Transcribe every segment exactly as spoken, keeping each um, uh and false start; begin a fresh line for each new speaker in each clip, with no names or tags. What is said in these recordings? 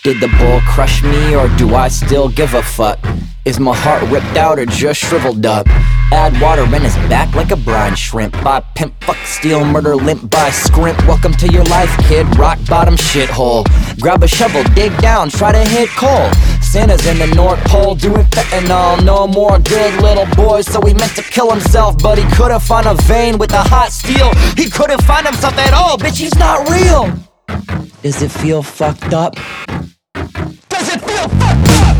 Did the bull crush me, or do I still give a fuck? Is my heart ripped out or just shriveled up? Add water in his back like a brine shrimp. By pimp, fuck, steal, murder, limp by scrimp. Welcome to your life, kid, rock bottom shithole. Grab a shovel, dig down, try to hit coal. Santa's in the North Pole doing fentanyl. No more good little boys, so he meant to kill himself, but he couldn't find a vein with a hot steel. He couldn't find himself at all, bitch, he's not real. Does it feel fucked up? Does it feel fucked up?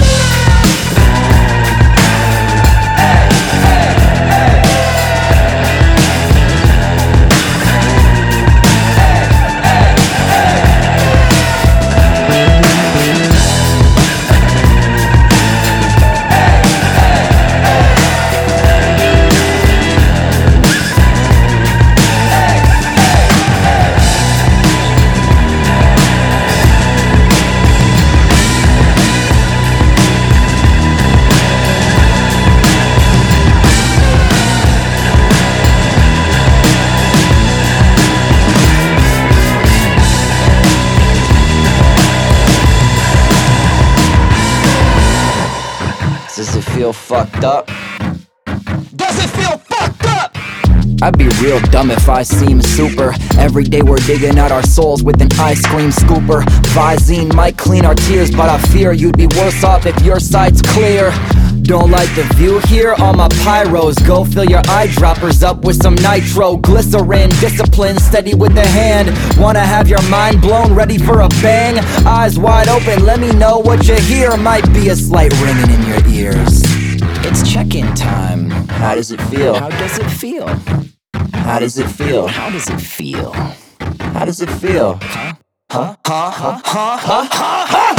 Does it feel fucked up? Does it feel fucked up? I'd be real dumb if I seem super. Every day we're digging out our souls with an ice cream scooper. Visine might clean our tears, but I fear you'd be worse off if your sight's clear. Don't like the view here? All my pyros. Go fill your eyedroppers up with some nitro glycerin. Discipline, steady with the hand. Wanna have your mind blown, ready for a bang? Eyes wide open, let me know what you hear. Might be a slight ringing in your ears. It's check-in time. How does it feel? How does it feel? How does it feel? How does it feel? How does it feel? Huh? Huh? Huh? Huh? Huh? Huh? Huh? Huh?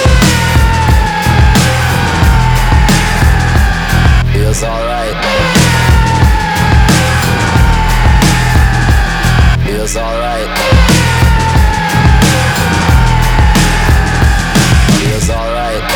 Feels alright. Feels alright. Feels alright.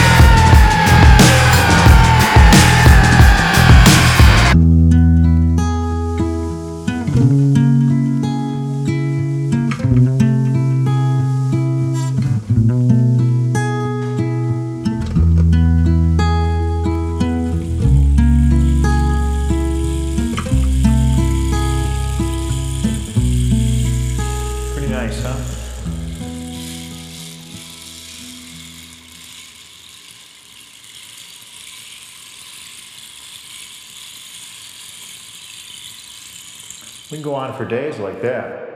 Nice, huh? We can go on for days like that.